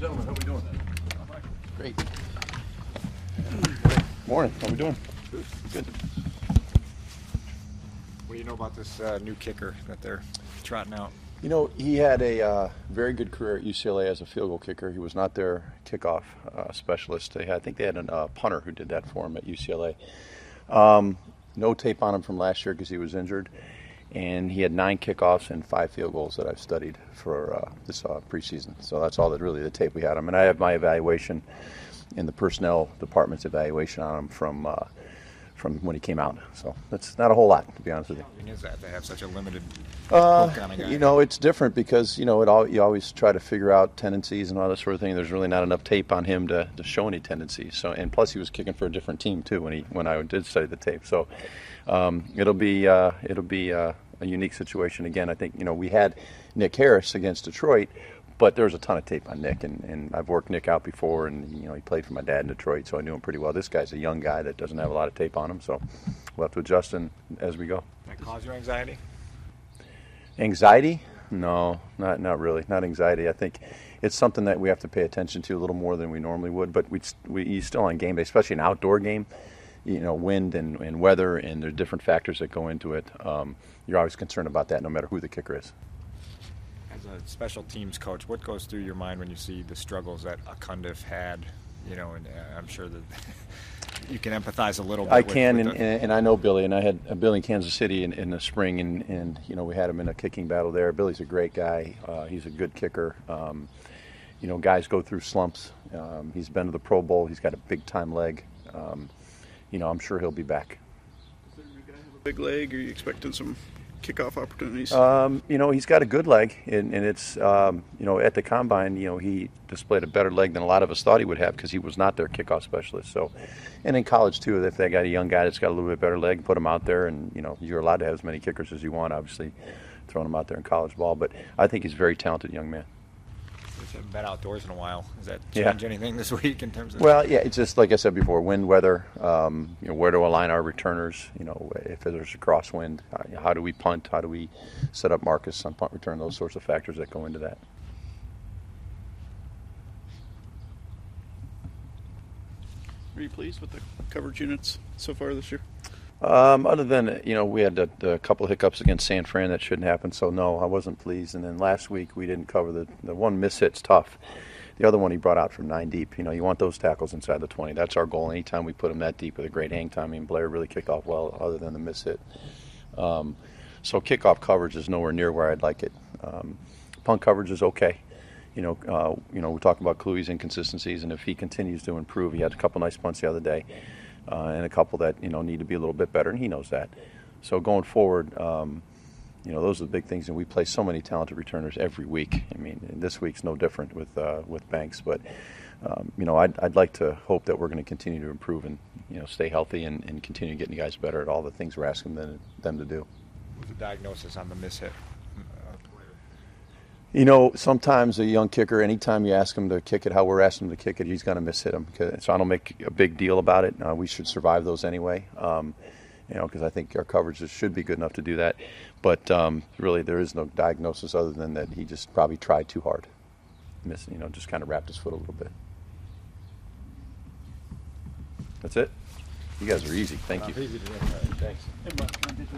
Gentlemen, how we doing? Great. Morning. How we doing? Good. What do you know about this new kicker that they're trotting out? You know, he had a very good career at UCLA as a field goal kicker. He was not their kickoff specialist. I think they had a punter who did that for him at UCLA. No tape on him from last year because he was injured. And he had 9 kickoffs and 5 field goals that I've studied for this preseason. So that's all that really the tape we had him. And I have my evaluation in the personnel department's evaluation on him from when he came out. So that's not a whole lot, to be honest with you. How challenging is that to have such a limited look on a guy? You know, it's different because, you know, you always try to figure out tendencies and all that sort of thing. There's really not enough tape on him to show any tendencies. So, and plus he was kicking for a different team too when I did study the tape. So it'll be a unique situation. Again, I think, you know, we had Nick Harris against Detroit, but there was a ton of tape on Nick, and I've worked Nick out before, and you know, he played for my dad in Detroit, so I knew him pretty well. This guy's a young guy that doesn't have a lot of tape on him, so we'll have to adjust as we go. That cause you anxiety? Anxiety? No, not really. Not anxiety. I think it's something that we have to pay attention to a little more than we normally would, but he's still on game day, especially an outdoor game. You know, wind and weather, and there are different factors that go into it. You're always concerned about that no matter who the kicker is. As a special teams coach, what goes through your mind when you see the struggles that Akundiv had? You know, and I'm sure that you can empathize a little bit. I can, and I know Billy, and I had Billy in Kansas City in the spring, and you know, we had him in a kicking battle there. Billy's a great guy. He's a good kicker. You know, guys go through slumps. He's been to the Pro Bowl. He's got a big-time leg. You know, I'm sure he'll be back. Is there a guy have a big leg? Are you expecting some kickoff opportunities? You know, he's got a good leg, and it's, you know, at the combine, you know, he displayed a better leg than a lot of us thought he would have because he was not their kickoff specialist. So, and in college too, if they got a young guy that's got a little bit better leg, put him out there, and you know, you're allowed to have as many kickers as you want. Obviously, throwing him out there in college ball, but I think he's a very talented young man. You haven't been outdoors in a while. Does that change anything this week in terms of? Well, yeah, it's just like I said before: wind, weather. You know, where to align our returners. You know, if there's a crosswind, how do we punt? How do we set up Marcus on punt return? Those sorts of factors that go into that. Are you pleased with the coverage units so far this year? Other than, you know, we had a couple of hiccups against San Fran that shouldn't happen, so no, I wasn't pleased. And then last week we didn't cover the one miss hit's tough. The other one he brought out from 9 deep. You know, you want those tackles inside the 20. That's our goal. Anytime we put them that deep with a great hang time, I mean, Blair really kicked off well other than the miss hit. So kickoff coverage is nowhere near where I'd like it. Punt coverage is okay. You know, we talked about Klui's inconsistencies, and if he continues to improve, he had a couple nice punts the other day. And a couple that, you know, need to be a little bit better, and he knows that. So going forward, you know, those are the big things, and we play so many talented returners every week. I mean, this week's no different with Banks, but you know, I'd like to hope that we're going to continue to improve and, you know, stay healthy and continue getting the guys better at all the things we're asking them to do. What's the diagnosis on the miss hit? You know, sometimes a young kicker, anytime you ask him to kick it how we're asking him to kick it, he's going to miss hit him. So I don't make a big deal about it. We should survive those anyway, you know, because I think our coverages should be good enough to do that. But really, there is no diagnosis other than that he just probably tried too hard. You know, just kind of wrapped his foot a little bit. That's it? You guys are easy. Thank you. Easy to do. Thanks.